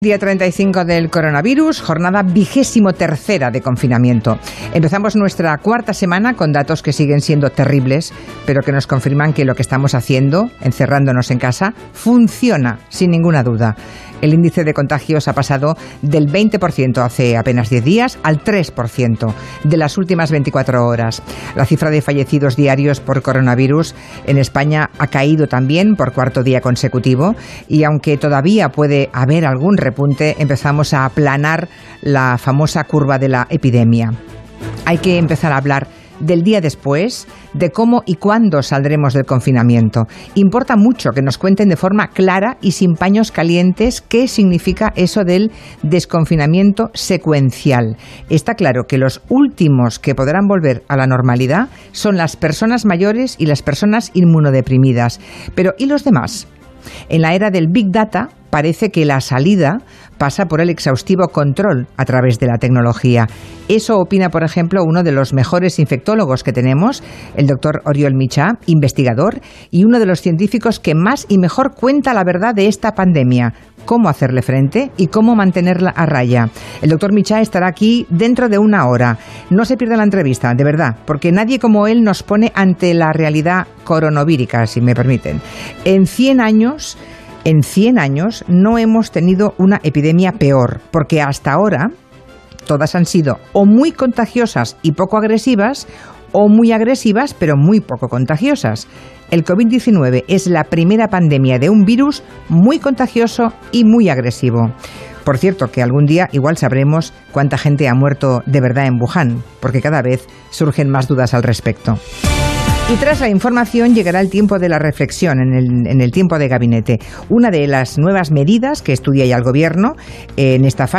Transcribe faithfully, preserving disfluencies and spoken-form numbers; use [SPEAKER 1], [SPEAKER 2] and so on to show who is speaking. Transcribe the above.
[SPEAKER 1] Día treinta y cinco del coronavirus, jornada vigésimo tercera de confinamiento. Empezamos nuestra cuarta semana con datos que siguen siendo terribles, pero que nos confirman que lo que estamos haciendo, encerrándonos en casa, funciona, sin ninguna duda. El índice de contagios ha pasado del veinte por ciento hace apenas diez días al tres por ciento de las últimas veinticuatro horas. La cifra de fallecidos diarios por coronavirus en España ha caído también por cuarto día consecutivo y aunque todavía puede haber algún repunte, empezamos a aplanar la famosa curva de la epidemia. Hay que empezar a hablar del día después, de cómo y cuándo saldremos del confinamiento. Importa mucho que nos cuenten de forma clara y sin paños calientes qué significa eso del desconfinamiento secuencial. Está claro que los últimos que podrán volver a la normalidad son las personas mayores y las personas inmunodeprimidas. Pero ¿y los demás? En la era del Big Data parece que la salida pasa por el exhaustivo control a través de la tecnología. Eso opina, por ejemplo, uno de los mejores infectólogos que tenemos, el doctor Oriol Mitjà, investigador, y uno de los científicos que más y mejor cuenta la verdad de esta pandemia, cómo hacerle frente y cómo mantenerla a raya. El doctor Mitjà estará aquí dentro de una hora. No se pierda la entrevista, de verdad, porque nadie como él nos pone ante la realidad coronavírica, si me permiten. En cien años... En cien años no hemos tenido una epidemia peor, porque hasta ahora todas han sido o muy contagiosas y poco agresivas, o muy agresivas pero muy poco contagiosas. El covid diecinueve es la primera pandemia de un virus muy contagioso y muy agresivo. Por cierto, que algún día igual sabremos cuánta gente ha muerto de verdad en Wuhan, porque cada vez surgen más dudas al respecto. Y tras la información llegará el tiempo de la reflexión, en el, en el tiempo de gabinete. Una de las nuevas medidas que estudia ya el Gobierno en esta fase